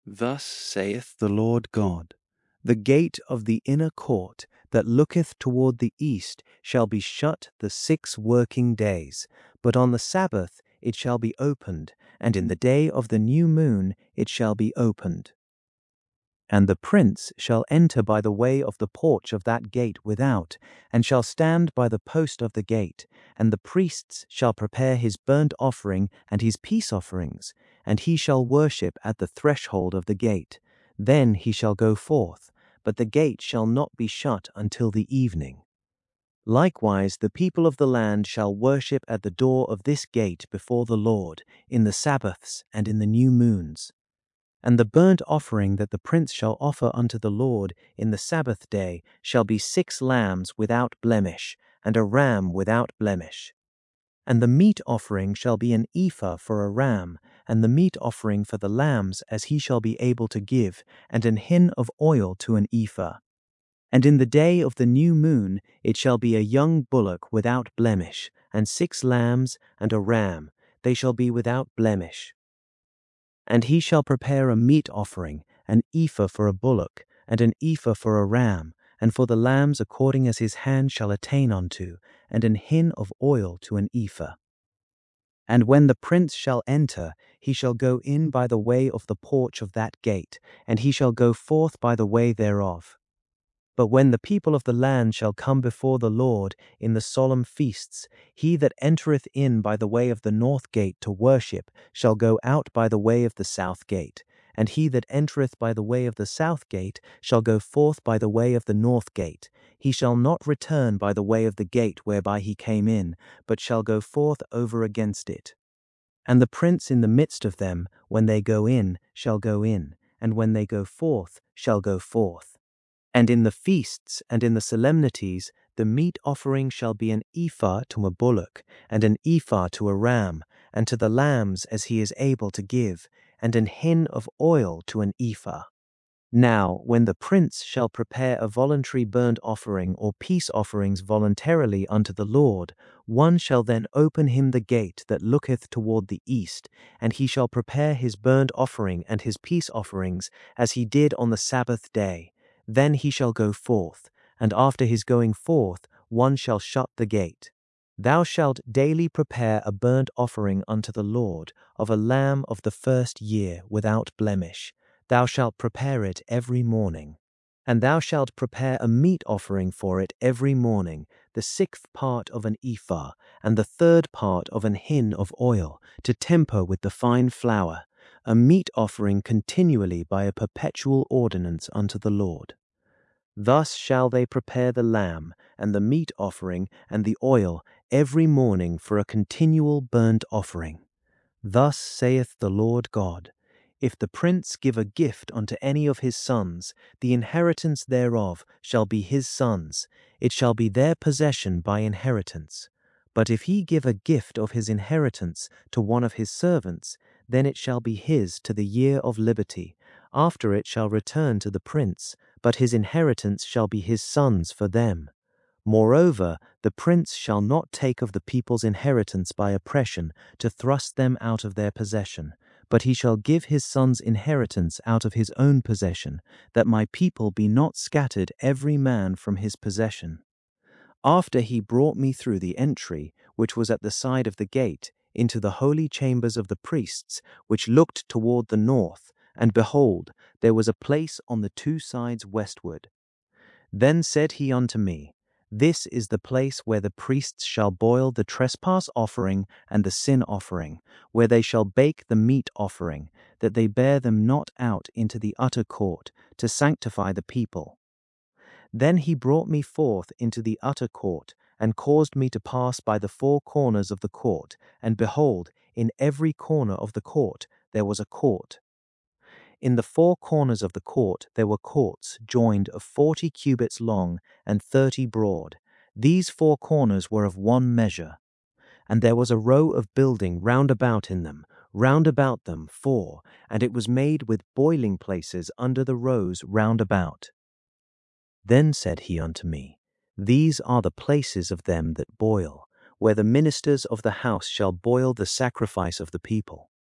Thus saith the Lord God, The gate of the inner court that looketh toward the east shall be shut the 6 working days, but on the Sabbath it shall be opened, and in the day of the new moon it shall be opened. And the prince shall enter by the way of the porch of that gate without, and shall stand by the post of the gate, and the priests shall prepare his burnt offering and his peace offerings, and he shall worship at the threshold of the gate. Then he shall go forth, but the gate shall not be shut until the evening. Likewise the people of the land shall worship at the door of this gate before the Lord, in the Sabbaths and in the new moons. And the burnt offering that the prince shall offer unto the Lord in the Sabbath day shall be 6 lambs without blemish, and a ram without blemish. And the meat offering shall be an ephah for a ram, and the meat offering for the lambs as he shall be able to give, and an hin of oil to an ephah. And in the day of the new moon it shall be a young bullock without blemish, and 6 lambs and a ram, they shall be without blemish. And he shall prepare a meat offering, an ephah for a bullock, and an ephah for a ram, and for the lambs according as his hand shall attain unto, and an hin of oil to an ephah. And when the prince shall enter, he shall go in by the way of the porch of that gate, and he shall go forth by the way thereof. But when the people of the land shall come before the Lord in the solemn feasts, he that entereth in by the way of the north gate to worship shall go out by the way of the south gate, and he that entereth by the way of the south gate shall go forth by the way of the north gate. He shall not return by the way of the gate whereby he came in, but shall go forth over against it. And the prince in the midst of them, when they go in, shall go in, and when they go forth, shall go forth. And in the feasts and in the solemnities the meat offering shall be an ephah to a bullock, and an ephah to a ram, and to the lambs as he is able to give, and an hin of oil to an ephah. Now, when the prince shall prepare a voluntary burnt offering or peace offerings voluntarily unto the Lord, one shall then open him the gate that looketh toward the east, and he shall prepare his burnt offering and his peace offerings as he did on the Sabbath day. Then he shall go forth, and after his going forth one shall shut the gate. Thou shalt daily prepare a burnt offering unto the Lord of a lamb of the first year without blemish. Thou shalt prepare it every morning. And thou shalt prepare a meat offering for it every morning, the 6th part of an ephah, and the 3rd part of an hin of oil, to temper with the fine flour, a meat offering continually by a perpetual ordinance unto the Lord. Thus shall they prepare the lamb, and the meat offering, and the oil, every morning for a continual burnt offering. Thus saith the Lord God, If the prince give a gift unto any of his sons, the inheritance thereof shall be his sons, it shall be their possession by inheritance. But if he give a gift of his inheritance to one of his servants, then it shall be his to the year of liberty. After it shall return to the prince, but his inheritance shall be his sons for them. Moreover, the prince shall not take of the people's inheritance by oppression to thrust them out of their possession, but he shall give his sons inheritance out of his own possession, that my people be not scattered every man from his possession. After he brought me through the entry, which was at the side of the gate, into the holy chambers of the priests, which looked toward the north, and behold, there was a place on the 2 sides westward. Then said he unto me, This is the place where the priests shall boil the trespass offering and the sin offering, where they shall bake the meat offering, that they bear them not out into the utter court, to sanctify the people. Then he brought me forth into the utter court, and caused me to pass by the 4 corners of the court, and behold, in every corner of the court there was a court. In the 4 corners of the court there were courts joined of 40 cubits long and 30 broad. These 4 corners were of one measure. And there was a row of building round about in them, round about them 4, and it was made with boiling places under the rows round about. Then said he unto me, These are the places of them that boil, where the ministers of the house shall boil the sacrifice of the people.